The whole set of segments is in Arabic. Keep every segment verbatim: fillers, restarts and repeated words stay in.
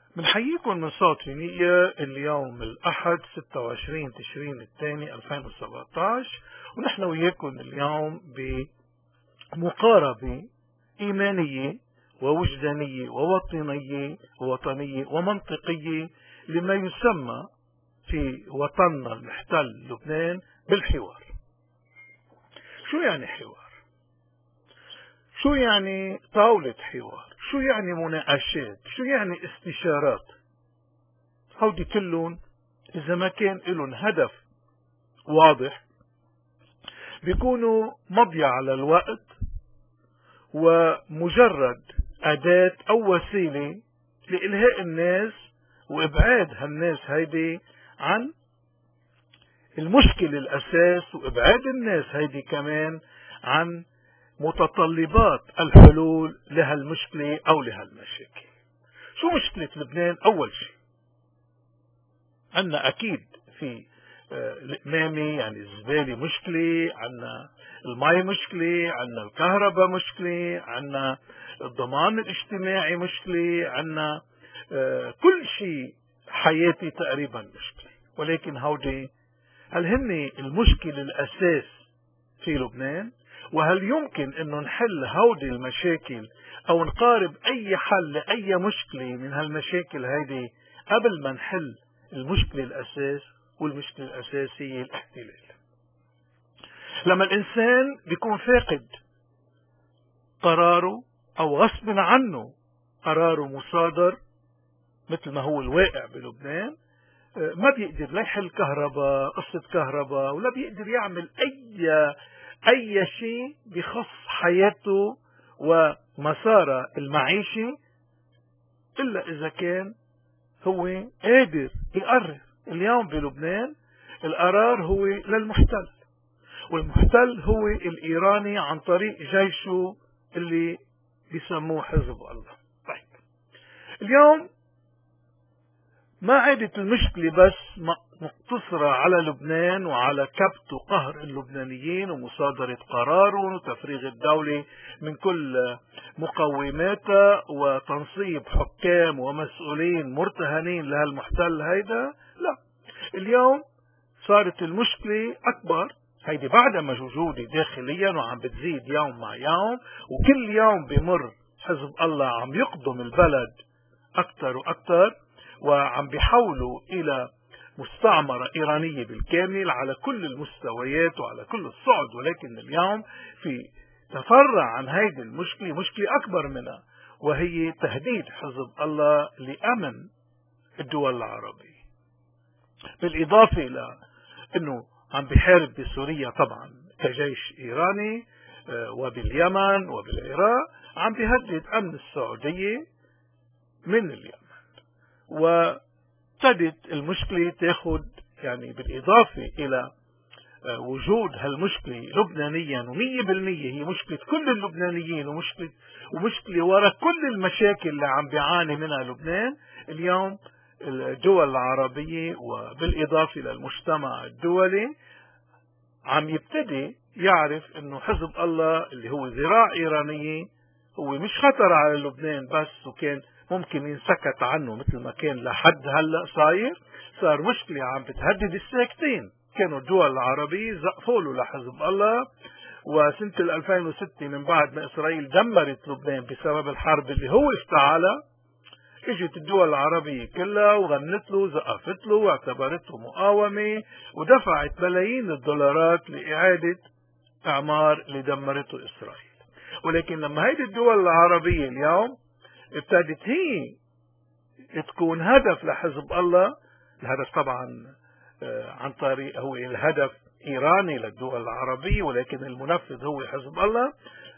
بنحييكم من صوت نية اليوم الأحد ستة وعشرين تشرين الثاني ألفين وسبعة عشر، ونحن وياكم اليوم بمقاربة إيمانية ووجدانية ووطنية ووطنية ومنطقية لما يسمى في وطننا المحتل لبنان بالحوار. شو يعني حوار؟ شو يعني طاولة حوار؟ شو يعني مناقشات؟ شو يعني استشارات؟ هودي كلهم إذا ما كان لهم هدف واضح بيكونوا مضيع على الوقت ومجرد أداة أو وسيلة لإلهاء الناس وإبعاد هالناس هيدي عن المشكل الأساس، وإبعاد الناس هيدي كمان عن متطلبات الحلول لهالمشكلة أو لهالمشاكل. شو مشكلة لبنان؟ أول شيء عنا أكيد في الإمامي يعني الزبالة مشكلة، عنا المي مشكلة، عنا الكهرباء مشكلة، عنا الضمان الاجتماعي مشكلة، عنا كل شيء حياتي تقريبا مشكلة. ولكن هودي هل هن المشكل الأساس في لبنان؟ وهل يمكن أنه نحل هودي المشاكل أو نقارب أي حل لأي مشكلة من هالمشاكل هيدي قبل ما نحل المشكلة الأساس؟ والمشكلة الأساسية الاحتلال. لما الإنسان بيكون فاقد قراره أو غصب عنه قراره مصادر مثل ما هو الواقع بلبنان، ما بيقدر لا يحل كهرباء قصة كهرباء، ولا بيقدر يعمل أي أي شيء بخص حياته ومساره المعيشي إلا إذا كان هو قادر يقرر. اليوم بلبنان القرار هو للمحتل، والمحتل هو الإيراني عن طريق جيشه اللي بيسموه حزب الله. طيب اليوم ما عادت المشكلة بس مقتصرة على لبنان وعلى كبت وقهر اللبنانيين ومصادرة قرارهم وتفريغ الدولة من كل مقوماتها وتنصيب حكام ومسؤولين مرتهنين لهالمحتل هيدا. لا، اليوم صارت المشكلة أكبر، هيدي بعدها موجودة داخليا وعم بتزيد يوم مع يوم، وكل يوم بمر حزب الله عم يقدم البلد أكثر وأكثر، وعم بيحولوا إلى مستعمرة إيرانية بالكامل على كل المستويات وعلى كل الصعد. ولكن اليوم في تفرع عن هيدي المشكلة مشكلة أكبر منها، وهي تهديد حزب الله لأمن الدول العربية، بالإضافة إلى أنه عم بيحارب بسوريا طبعا كجيش إيراني، وباليمن وبالعراق عم بيهدد أمن السعودية من اليمن. وابتدت المشكلة تاخد يعني بالإضافة إلى وجود هالمشكلة لبنانيا ومية بالمية هي مشكلة كل اللبنانيين ومشكلة ومشكلة وراء كل المشاكل اللي عم بيعاني منها لبنان. اليوم الدول العربية وبالإضافة للمجتمع الدولي عم يبتدي يعرف انه حزب الله اللي هو ذراع إيرانية هو مش خطر على لبنان بس، وكان ممكن ينسكت عنه مثل ما كان لحد هلأ صاير، صار مشكلة عم بتهدد الساكتين. كانوا الدول العربية زقفوا له لحزب الله، وسنة ألفين وستة من بعد ما إسرائيل دمرت لبنان بسبب الحرب اللي هو افتعلها، اجت الدول العربية كلها وغنت له زقفت له واعتبرته مقاومة ودفعت ملايين الدولارات لإعادة إعمار اللي دمرته إسرائيل. ولكن لما هيدي الدول العربية اليوم ابتدت هي تكون هدف لحزب الله، الهدف طبعا عن طريق هو الهدف إيراني للدول العربية، ولكن المنفذ هو حزب الله،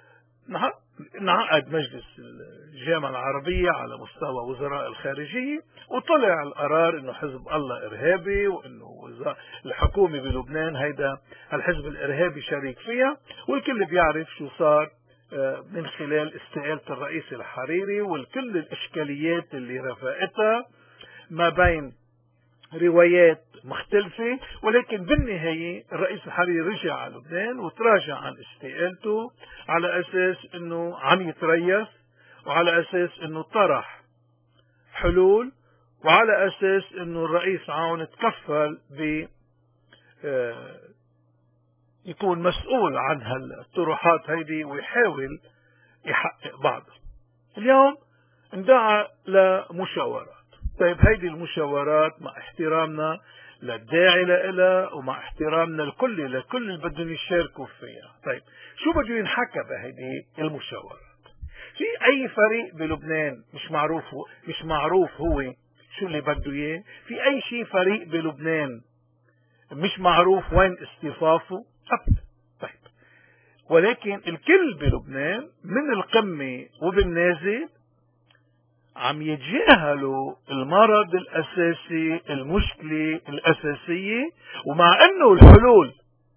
انعقد مجلس الجامعة العربية على مستوى وزراء الخارجية وطلع القرار انه حزب الله ارهابي، وانه الحكومة بلبنان هيدا الحزب الارهابي شريك فيها. والكل بيعرف شو صار من خلال استقالة الرئيس الحريري والكل الاشكاليات اللي رفقتها ما بين روايات مختلفة. ولكن بالنهاية الرئيس الحريري رجع على لبنان وتراجع عن استقالته على أساس أنه عم يتريث، وعلى أساس أنه طرح حلول وعلى أساس أنه الرئيس عون تكفل ب يكون مسؤول عن هالطروحات هيدي ويحاول يحقق بعضها. اليوم اندعى لمشاورات. طيب هيدي المشاورات مع احترامنا للداعي لها ومع احترامنا الكل لكل اللي بدهم يشاركوا فيها. طيب شو بده ينحكى بهيدي المشاورات؟ في اي فريق بلبنان مش معروف هو مش معروف هو شو اللي بده اياه؟ في اي شيء فريق بلبنان مش معروف وين اصطفافه؟ ابدا. طيب ولكن الكل بلبنان من القمة وبالنازل عم يتجاهلوا المرض الأساسي، المشكلة الأساسية، ومع أنه الحلول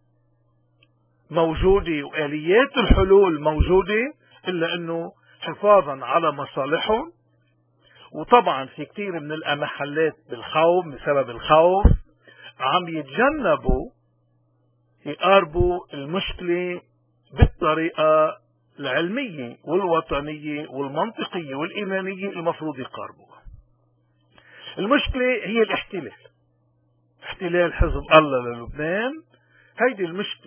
موجودة وآليات الحلول موجودة، إلا أنه حفاظا على مصالحهم. وطبعا في كثير من المحلات بالخوف بسبب الخوف عم يتجنبوا يقاربوا المشكلة بالطريقة العلمية والوطنية والمنطقية والإيمانية المفروض يقاربوها. المشكلة هي الاحتلال، احتلال حزب الله للبنان. هيدي المشكلة.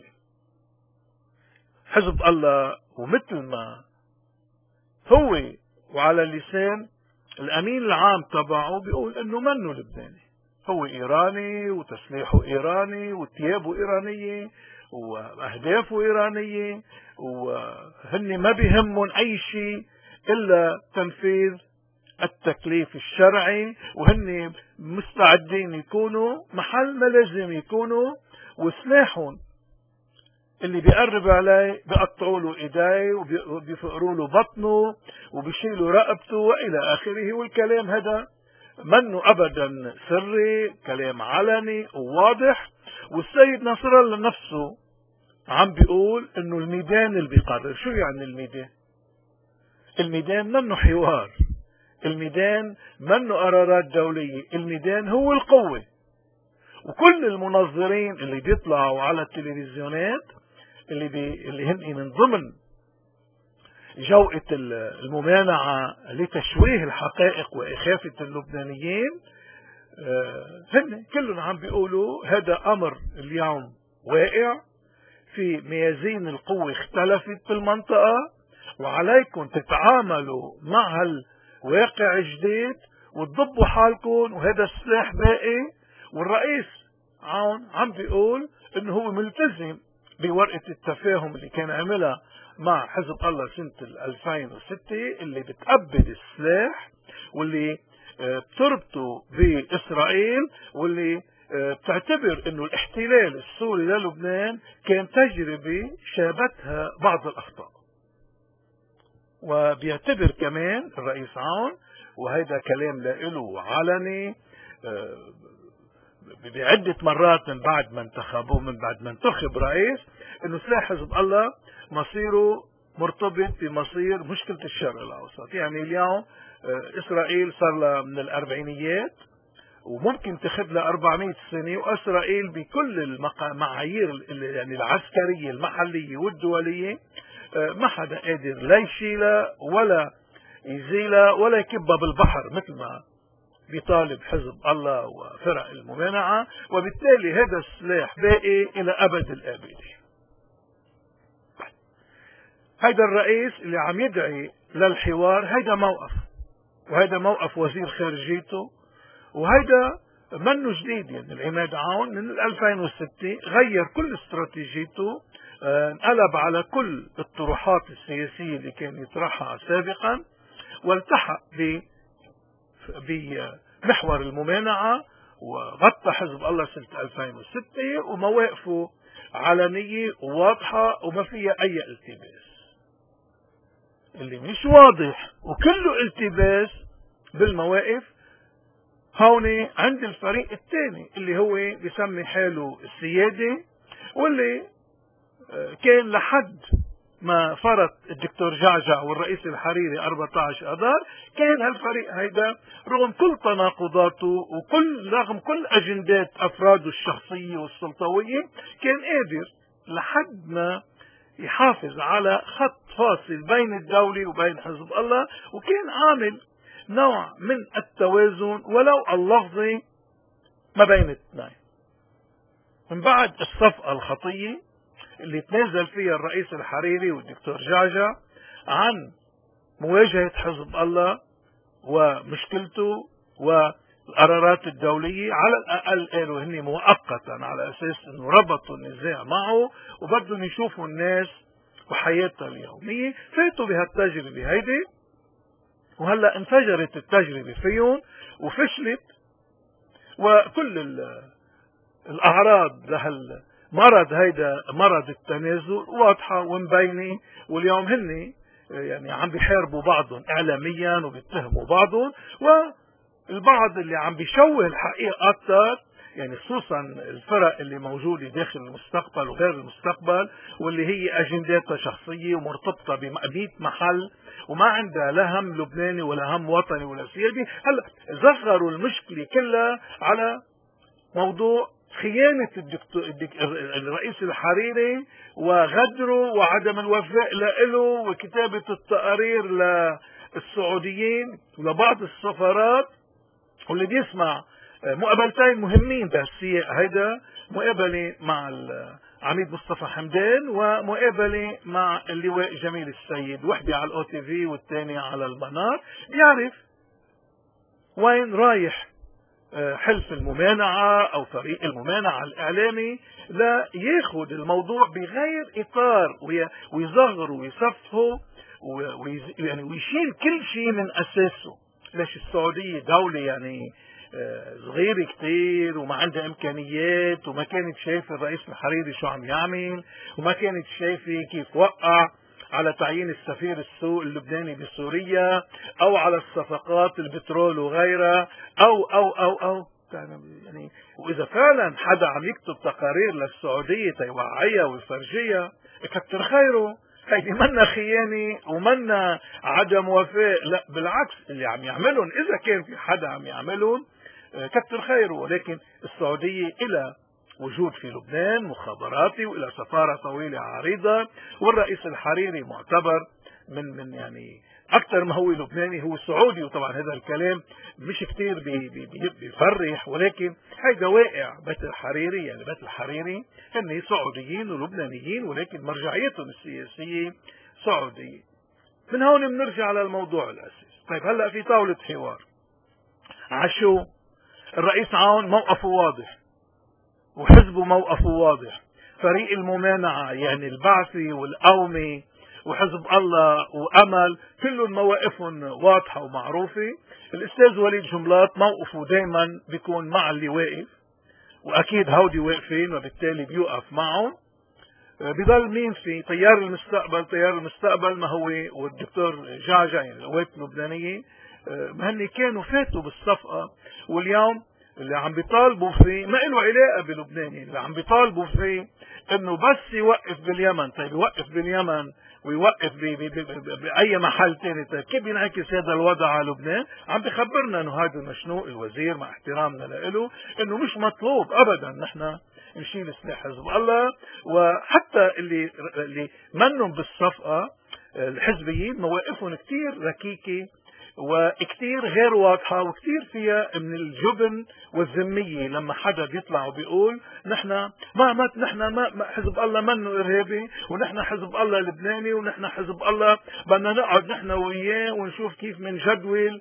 حزب الله ومثل ما هو وعلى لسان الأمين العام تبعه بيقول انه منه لبناني، هو ايراني وتسليحه ايراني وثيابه ايرانية واهدافه ايرانية، وهن ما بيهمهم اي شيء الا تنفيذ التكليف الشرعي، وهن مستعدين يكونوا محل ما لازم يكونوا، وسلاحهم اللي بيقرب عليه بيقطعوا له ايديه وبيفقروا له بطنه وبيشيلوا رقبته والى اخره. والكلام هذا منه ابدا سري، كلام علني وواضح. والسيد نصر الله نفسه عم بيقول انه الميدان اللي بيقرر. شو يعني الميدان؟ الميدان منه حوار، الميدان منه قرارات دولية، الميدان هو القوة. وكل المنظرين اللي بيطلعوا على التلفزيونات اللي بي اللي هن من ضمن جوقة الممانعة لتشويه الحقائق وإخافة اللبنانيين، هن كلهم عم بيقولوا هذا أمر اليوم واقع، في ميازين القوة اختلفت في المنطقة، وعليكم تتعاملوا مع هالواقع الجديد وتضبوا حالكم، وهذا السلاح باقي. والرئيس عون عم بيقول انه هو ملتزم بورقة التفاهم اللي كان عملها مع حزب الله سنة ألفين وستة، اللي بتأبد السلاح واللي بتربطه بإسرائيل، واللي بتعتبر انه الاحتلال السوري للبنان كان تجربة شابتها بعض الأخطاء. وبيعتبر كمان الرئيس عون، وهذا كلام له علني بعدة مرات من بعد ما انتخبوه من بعد ما انتخب رئيس، انه سلاح حزب الله مصيره مرتبط بمصير مشكلة الشرق الاوسط. يعني اليوم اسرائيل صار لها من الاربعينيات وممكن تاخذ لها أربعمئة سنة، واسرائيل بكل المعايير يعني العسكرية المحلية والدولية ما حدا قادر لا يشيلها ولا يزيلها ولا يكبها بالبحر مثل ما بيطالب حزب الله وفرق الممانعة. وبالتالي هذا السلاح باقي إلى أبد الآبدين. هيدا الرئيس اللي عم يدعي للحوار، هيدا موقف، وهيدا موقف وزير خارجيته، وهيدا منه جديد. يعني العماد عون من ألفين وستة غير كل استراتيجيته، انقلب على كل الطروحات السياسية اللي كان يطرحها سابقا، والتحق ب بمحور الممانعة، وغطى حزب الله سنة ألفين وستة، ومواقفه علنية وواضحة وما فيها أي التباس. اللي مش واضح وكله التباس بالمواقف هون عند الفريق الثاني اللي هو بيسمي حاله السيادة، واللي كان لحد ما فرط الدكتور جعجع والرئيس الحريري أربعة عشر أذار كان هالفريق هيدا رغم كل تناقضاته وكل رغم كل أجندات أفراده الشخصية والسلطوية كان قادر لحد ما يحافظ على خط فاصل بين الدولة وبين حزب الله، وكان عامل نوع من التوازن ولو اللفظي ما بين الاثنين. من بعد الصفقة الخطية اللي تنازل فيها الرئيس الحريري والدكتور جعجع عن مواجهة حزب الله ومشكلته والقرارات الدولية، على الأقل قالوا هني مؤقتا على أساس أنه ربطوا النزاع معه وبدهم يشوفوا الناس بحياتها اليومية، فاتوا بهالتجربة هيدي، وهلأ انفجرت التجربة فيهم وفشلت، وكل الأعراض لهالمرض هيدا مرض التنازل واضحة ومبينة، واليوم هن يعني عم بيحاربوا بعضهم إعلاميا وبيتهموا بعضهم، والبعض اللي عم بيشوه الحقيقة أكثر، يعني خصوصا الفرق اللي موجودة داخل المستقبل وغير المستقبل، واللي هي أجنداتها شخصية ومرتبطة بمئة محل وما عندها لا هم لبناني ولا هم وطني ولا سيادي. هلا زغروا المشكلة كلها على موضوع خيانة الدكتور الرئيس الحريري وغدره وعدم الوفاء له وكتابة التقارير للسعوديين ولبعض السفارات، واللي بيسمع مقابلتين مهمين بهالسياق هيدا، مقابلة مع العميد مصطفى حمدان ومقابلة مع اللواء جميل السيد، وحدة على الأو تي في والثانية على المنار، بيعرف وين رايح حلف الممانعة أو فريق الممانعة الإعلامي لا ياخد الموضوع بغير إطار ويصغر ويصفه يعني ويشيل كل شيء من أساسه. ليش السعودية دولة يعني صغيرة كتير وما عندها إمكانيات، وما كانت شايفة الرئيس الحريري شو عم يعمل، وما كانت شايفة كيف وقع على تعيين السفير السوء اللبناني بسوريا أو على الصفقات البترول وغيرها أو أو أو أو يعني. وإذا فعلا حدا عم يكتب تقارير للسعودية تيوعيها ويفرجيها كتر خيره، هيدي منا خيانة ومنا عدم وفاء، لا بالعكس اللي عم يعملون إذا كان في حدا عم يعملون كتر خيره. ولكن السعودية إلى وجود في لبنان مخابراتي وإلى سفارة طويلة عريضة، والرئيس الحريري معتبر من من يعني أكثر ما هو لبناني هو سعودي. وطبعا هذا الكلام مش كتير بي بي بيفرح، ولكن هيدا واقع. بيت الحريري يعني بيت الحريري هن سعوديين ولبنانيين، ولكن مرجعيتهم السياسية سعودية. من هون بنرجع على الموضوع الأساسي. طيب هلأ في طاولة حوار عشو الرئيس عون موقفه واضح وحزبه موقفه واضح، فريق الممانعة يعني البعثي والقومي وحزب الله وأمل كلهم مواقفهم واضحة ومعروفة. الأستاذ وليد جملات موقفه دايما بيكون مع اللي واقف، وأكيد هودي واقفين وبالتالي بيوقف معهم. بضل مين في تيار المستقبل؟ تيار المستقبل ما هو والدكتور جعجع يعني القوات اللبنانية، ما هن كانوا فاتوا بالصفقة، واليوم اللي عم بيطالبوا فيه ما له علاقة بلبنان، اللي عم بيطالبوا فيه انه بس يوقف باليمن. طيب يوقف باليمن ويوقف بأي محل تاني، طيب كيف بينعكس هذا الوضع على لبنان؟ عم بخبرنا انه هذا المشنوق الوزير مع احترامنا له انه مش مطلوب ابدا نحن نشيل سلاح حزب الله، وحتى اللي اللي منهم بالصفقة الحزبيين مواقفهم كتير ركيكة وكتير غير واضحة وكتير فيها من الجبن والذمية. لما حدا بيطلع وبيقول نحن ما ما نحن ما حزب الله منه إرهابي، ونحن حزب الله لبناني، ونحن حزب الله بدنا نقعد نحن وياه ونشوف كيف من جدول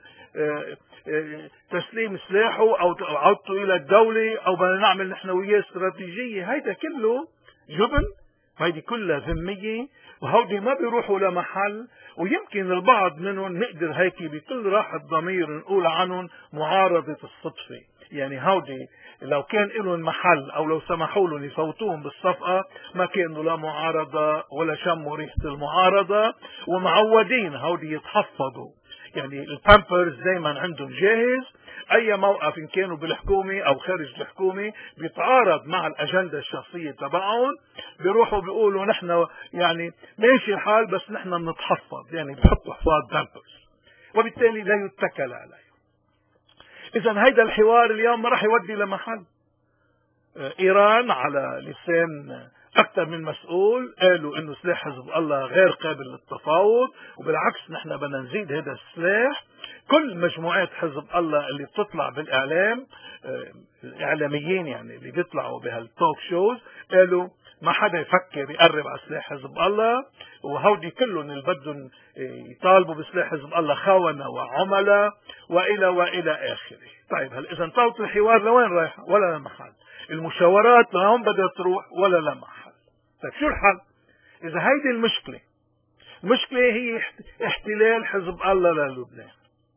تسليم سلاحه أو عودته إلى الدولة، أو بدنا نعمل نحن وياه استراتيجية. هيدا كله جبن، هيدي كلها ذمية، وهودي ما بيروحوا لمحل. ويمكن البعض منهم نقدر هيك بكل راحة ضمير نقول عنهم معارضة الصدفة. يعني هودي لو كان لهم محل أو لو سمحوا لهم يفوتوهم بالصفقة ما كانوا لا معارضة ولا شموا ريحة المعارضة، ومعودين هودي يتحفظوا. يعني البامبرز دايما عندهم جاهز، اي موقف ان كانوا بالحكومة او خارج الحكومة بيتعارض مع الاجندة الشخصية تبعهم بيروحوا بيقولوا نحن يعني ماشي الحال بس نحن بنتحفظ، يعني بحطوا حفاظ بامبرز، وبالتالي لا يتكل عليه. اذا هيدا الحوار اليوم ما راح يودي لمحل. ايران على لسان أكثر من مسؤول قالوا إنه سلاح حزب الله غير قابل للتفاوض، وبالعكس نحن بدنا نزيد هذا السلاح. كل مجموعات حزب الله اللي بتطلع بالإعلام، الإعلاميين يعني اللي بيطلعوا بهالتوك شوز، قالوا ما حدا يفكر يقرب على سلاح حزب الله، وهودي كلهم اللي بدهم يطالبوا بسلاح حزب الله خونة وعملاء وإلى وإلى آخره. طيب هل إذا طاولة الحوار لوين رايحة؟ ولا لا محل. المشاورات لهون بدها تروح ولا لا محل. طيب شو الحل؟ إذا هيدي المشكلة، المشكلة هي احتلال حزب الله للبنان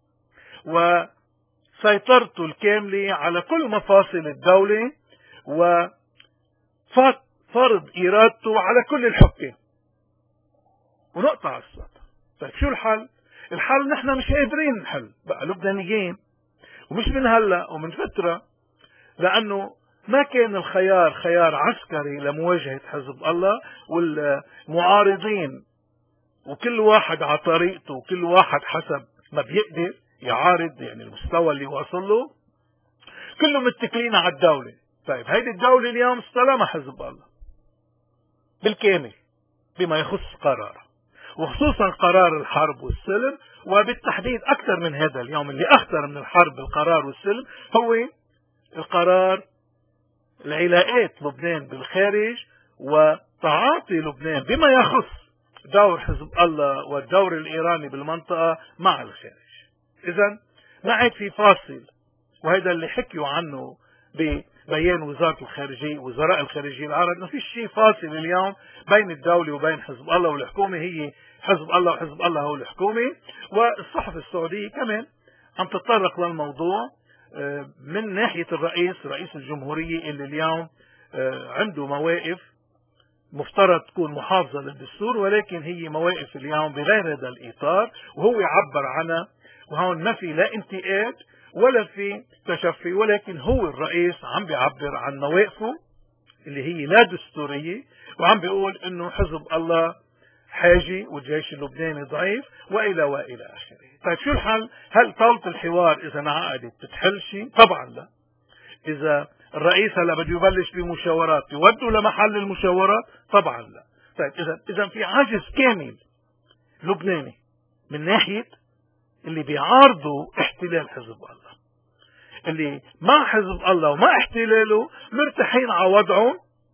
وسيطرته الكاملة على كل مفاصل الدولة وفرض إرادته على كل الحكام ونقطع السطر. طيب شو الحل؟ الحل نحن مش قادرين نحل بقى لبنانيين، ومش من هلا ومن فترة، لأنه ما كان الخيار خيار عسكري لمواجهة حزب الله والمعارضين، وكل واحد على طريقته وكل واحد حسب ما بيقدر يعارض، يعني المستوى اللي واصل له، كلهم متكلين على الدولة. طيب هيدي الدولة اليوم استلمها حزب الله بالكامل بما يخص قراره، وخصوصا قرار الحرب والسلم، وبالتحديد أكثر من هذا اليوم اللي أخطر من الحرب القرار والسلم هو القرار العلاقات لبنان بالخارج وتعاطي لبنان بما يخص دور حزب الله والدور الإيراني بالمنطقة مع الخارج. إذن ما عاد في فاصل، وهذا اللي حكيوا عنه ببيان وزارة الخارجية وزراء الخارجية العرب، ما فيش شيء فاصل اليوم بين الدولة وبين حزب الله والحكومة، هي حزب الله وحزب الله هو الحكومة. والصحف السعودية كمان عم تتطرق للموضوع من ناحية الرئيس رئيس الجمهورية اللي اليوم عنده مواقف مفترض تكون محافظة للدستور، ولكن هي مواقف اليوم بغير هذا الإطار، وهو يعبر عنها. وهون ما في لا انتقاد ولا في تشفي، ولكن هو الرئيس عم بيعبر عن مواقفه اللي هي لا دستورية، وعم بيقول انه حزب الله حاجي والجيش اللبناني ضعيف والى والى اخره. طيب شو الحل؟ هل طاولة الحوار اذا انعقدت بتحل شيء؟ طبعا لا. اذا الرئيس هلا بده يبلش بمشاورات يودوا لمحل المشاورات؟ طبعا لا. طيب اذا اذا في عجز كامل لبناني من ناحية اللي بيعارضوا احتلال حزب الله، اللي مع حزب الله ومع احتلاله مرتاحين على وضعهم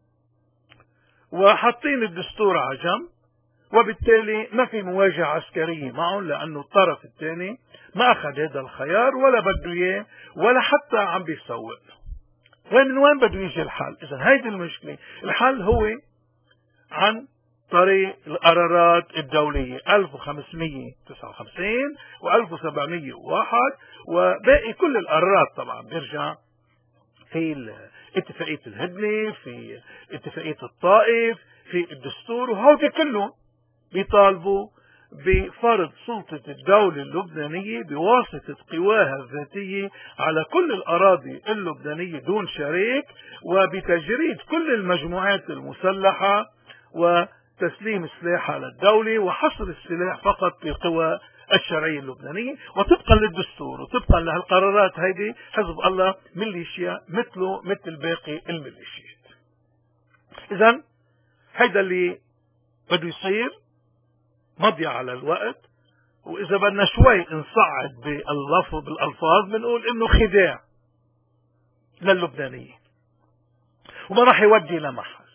وحاطين الدستور على جنب، وبالتالي ما في مواجهة عسكرية معهم، لأنه الطرف الثاني ما أخذ هذا الخيار ولا بده إياه ولا حتى عم بيسوق له. وين من وين بده يجي الحل؟ إذا هيدي المشكلة. الحل هو عن طريق القرارات الدولية ألف وخمسمية وتسعة وخمسين وألف وسبعمية وواحد وباقي كل القرارات. طبعا بيرجع في اتفاقية الهدنة، في اتفاقية الطائف، في الدستور، وهودي كلهم بيطالبوا بفرض سلطة الدولة اللبنانية بواسطة قواها الذاتية على كل الأراضي اللبنانية دون شريك، وبتجريد كل المجموعات المسلحة وتسليم سلاحها للدولة وحصر السلاح فقط في القوى الشرعية اللبنانية، وطبقا للدستور وطبقا لهالقرارات هيدي حزب الله ميليشيا مثله مثل باقي الميليشيات. إذن هيدا اللي بده يصير مضيع على الوقت، وإذا بدنا شوي نصعد باللفظ بالألفاظ بنقول إنه خداع للبنانيين وما راح يودي لمحل.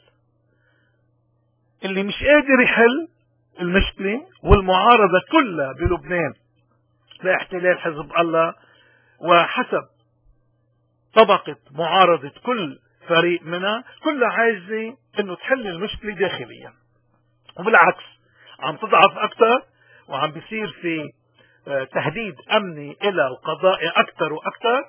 اللي مش قادر يحل المشكلة والمعارضة كلها بلبنان لاحتلال حزب الله، وحسب طبقة معارضة كل فريق منها كلها عايزة انه تحل المشكلة داخليا، وبالعكس عم تضعف اكثر وعم بيصير في تهديد امني الى القضاء اكثر واكثر،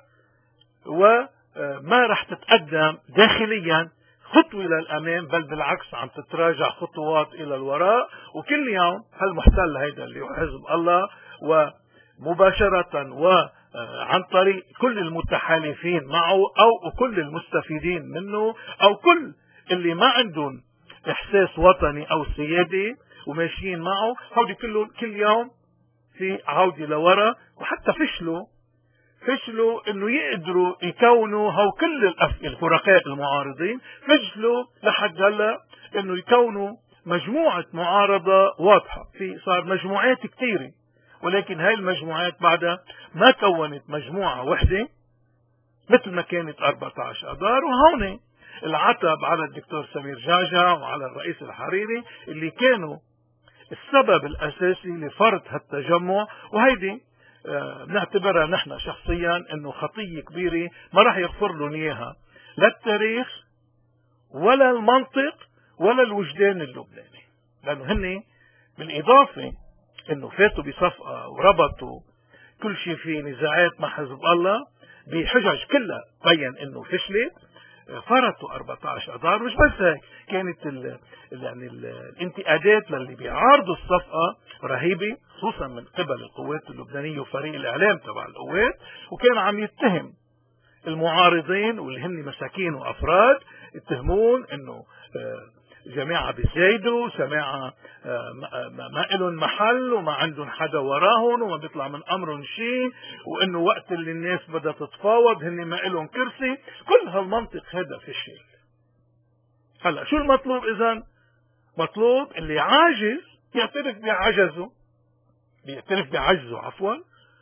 وما رح تتقدم داخليا خطوة إلى الأمام، بل بالعكس عم تتراجع خطوات إلى الوراء. وكل يوم هالمحتل هيدا اللي هو حزب الله ومباشرة وعن طريق كل المتحالفين معه أو كل المستفيدين منه أو كل اللي ما عندهم إحساس وطني أو سيادي وماشيين معه، هودي كله كل يوم في عودة لورا. وحتى فشلوا فشلوا انه يقدروا يكونوا هو كل الفرقاء المعارضين، فشلوا لحد هلا انه يكونوا مجموعة معارضة واضحة. في صار مجموعات كثيرة، ولكن هاي المجموعات بعدها ما كونت مجموعة وحدة مثل ما كانت أربعة عشر أذار. وهون العتب على الدكتور سمير جعجع وعلى الرئيس الحريري اللي كانوا السبب الأساسي لفرض هالتجمع. وهيدي بنعتبرها نحن شخصيا انه خطية كبيرة ما راح يغفر لهم اياها لا التاريخ ولا المنطق ولا الوجدان اللبناني، لانه هن بالاضافة انه فاتوا بصفقة وربطوا كل شيء في نزاعات مع حزب الله بحجج كلها بين انه فشلت، فرطوا أربعة عشر أذار. مش بس هيك، كانت ال يعني ال الانتقادات للي بيعارضوا الصفقة رهيبة، خصوصا من قبل القوات اللبنانية وفريق الإعلام تبع القوات، وكان عم يتهم المعارضين واللي هن مساكين وأفراد، يتهمون انه جماعة بيزايدوا، جماعة ما إلهم محل وما عندهم حدا وراهم وما بيطلع من أمرهم شيء، وإنه وقت اللي الناس بدها تتفاوض هن ما إلهم كرسي. كل هالمنطق هذا فشل. هلا شو المطلوب إذن؟ مطلوب اللي عاجز يعترف بعجزه، بيعترف بعجزه عفوا،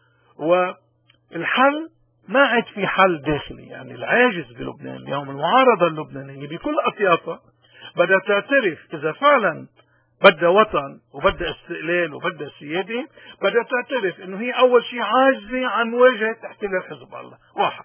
والحل ما عاد في حل داخلي. يعني العاجز بلبنان اليوم، المعارضة اللبنانية بكل أطيافها بدها تعترف إذا فعلا بدها وطن وبدها استقلال وبدها سيادة، بدها تعترف إنه هي أول شيء عاجزة عن مواجهة احتلال حزب الله. واحد.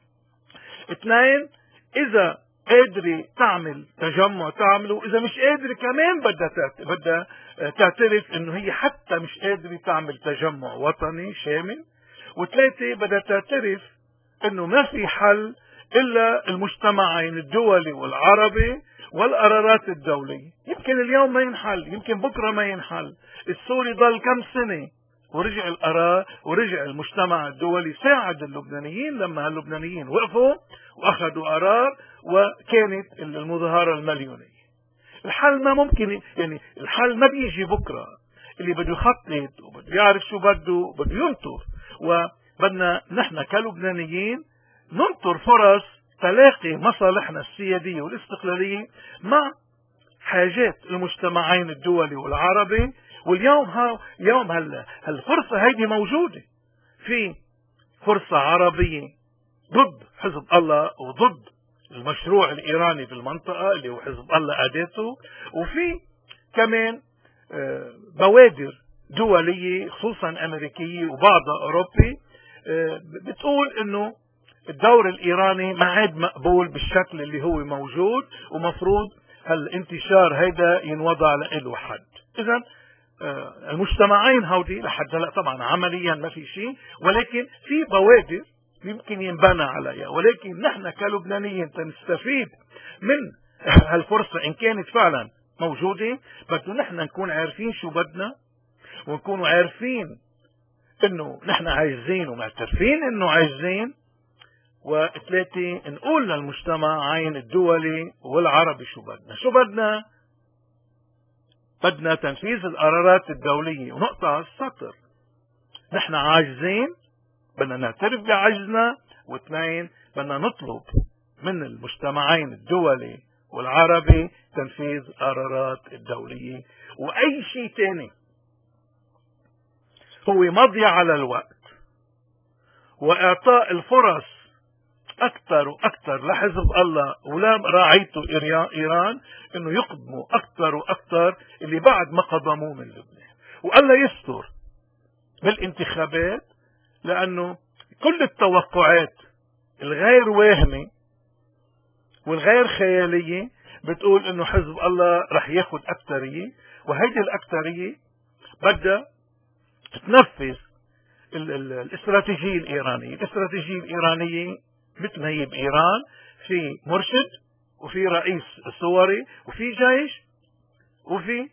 اثنين، إذا قادرة تعمل تجمع تعمله، وإذا مش قادرة كمان بدها بدها تعترف إنه هي حتى مش قادرة تعمل تجمع وطني شامل. وثلاثة، بدها تعترف إنه ما في حل إلا المجتمعين الدولي والعربي والقرارات الدولية. يمكن اليوم ما ينحل، يمكن بكرة ما ينحل. السوري ضل كم سنة ورجع القرار ورجع المجتمع الدولي ساعد اللبنانيين لما اللبنانيين وقفوا واخذوا قرار، وكانت المظاهرة المليونية. الحل ما ممكن، يعني الحل ما بيجي بكرة. اللي بده يخطط وبده يعرف شو بده بده ينطر، وبدنا نحن كلبنانيين ننطر فرص تلاقي مصالحنا السيادية والاستقلالية مع حاجات المجتمعين الدولي والعربي. واليوم ها يوم هال هالفرصة هيدي موجودة. في فرصة عربية ضد حزب الله وضد المشروع الإيراني في المنطقة اللي هو حزب الله أداته، وفي كمان بوادر دولية خصوصا أمريكية وبعضها أوروبي بتقول إنه الدور الإيراني ما عاد مقبول بالشكل اللي هو موجود، ومفروض هالانتشار هيدا ينوضع له حد. إذن المجتمعين هودي لحد هلا طبعا عمليا ما في شيء، ولكن في بوادر يمكن ينبنى عليها. ولكن نحن كلبنانيين تنستفيد من هالفرصة إن كانت فعلا موجودة، بدنا نحن نكون عارفين شو بدنا، ونكونوا عارفين إنه نحن عايزين ومعترفين إنه عايزين. وثلاثة، نقول للمجتمعين الدولي والعربي شو بدنا. شو بدنا؟ بدنا تنفيذ القرارات الدولية ونقطع السطر. نحن عاجزين، بدنا نعترف بعجزنا. واثنين، بدنا نطلب من المجتمعين الدولي والعربي تنفيذ القرارات الدولية. وأي شيء تاني هو مضيع على الوقت وإعطاء الفرص أكثر وأكثر لحزب الله ولا راعيته إيران إنه يقدموا أكثر وأكثر اللي بعد ما قضموه من لبنان. والله يستر بالانتخابات، لأنه كل التوقعات الغير واهمة والغير خيالية بتقول إنه حزب الله رح ياخد أكثرية، وهيدي الأكثرية بدها تنفذ الاستراتيجية الإيرانية. الاستراتيجية الإيرانية مثل ما هي بإيران، في مرشد وفي رئيس صوري وفي جيش وفي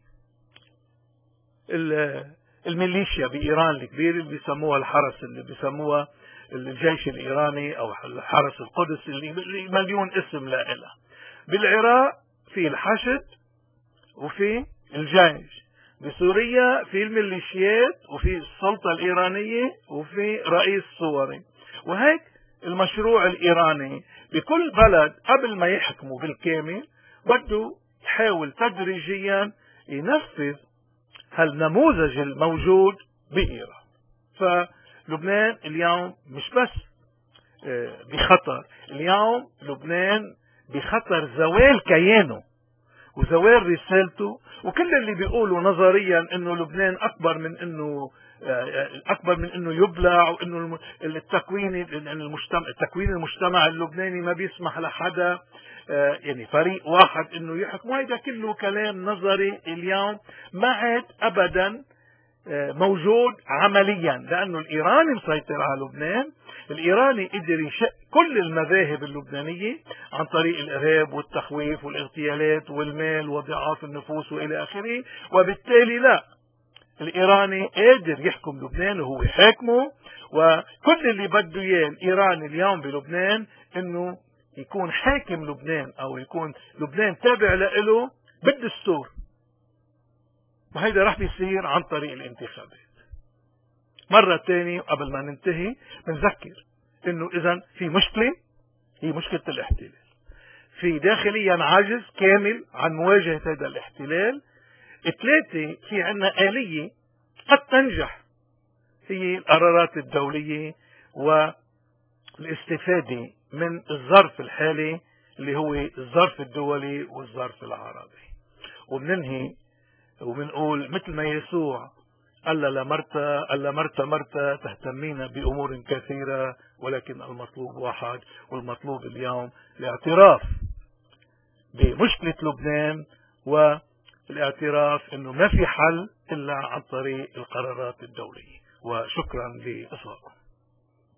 الميليشيا بإيران الكبير اللي بيسموها الحرس، اللي بيسموها الجيش الإيراني أو الحرس القدس اللي مليون اسم لا إله. بالعراق في الحشد وفي الجيش، بسوريا في الميليشيات وفي السلطة الإيرانية وفي رئيس صوري. وهيك المشروع الإيراني بكل بلد قبل ما يحكموا بالكامل بده يحاول تدريجيا ينفذ هالنموذج الموجود بإيران. فلبنان اليوم مش بس بخطر، اليوم لبنان بخطر زوال كيانه وزوال رسالته. وكل اللي بيقولوا نظريا انه لبنان اكبر من انه اكبر من انه يبلع، وانه التكوين المجتمع التكوين المجتمع اللبناني ما بيسمح لحدا يعني فريق واحد انه يحكم، هذا كله كلام نظري اليوم ما عاد ابدا موجود عمليا، لانه الايراني مسيطر على لبنان. الايراني قدر يشق كل المذاهب اللبنانيه عن طريق الارهاب والتخويف والاغتيالات والمال وضعاف النفوس والى اخره، وبالتالي لا، الايراني قادر يحكم لبنان وهو حاكمه. وكل اللي بده اياه الايراني اليوم بلبنان انه يكون حاكم لبنان او يكون لبنان تابع له بالدستور، وهيدا راح بيصير عن طريق الانتخابات. مرة تانية قبل ما ننتهي بنذكر انه اذا في مشكلة، هي مشكلة الاحتلال، في داخليا عاجز كامل عن مواجهة هذا الاحتلال. ثلاثة، في عنا آلية قد تنجح، هي القرارات الدولية والاستفادة من الظرف الحالي اللي هو الظرف الدولي والظرف العربي. وبننهي وبنقول مثل ما يسوع قال لمرتا قال لمرتا مرتا تهتمين بأمور كثيرة ولكن المطلوب واحد، والمطلوب اليوم الاعتراف بمشكلة لبنان والاعتراف انه ما في حل الا عن طريق القرارات الدولية. وشكرا لإصغائكم.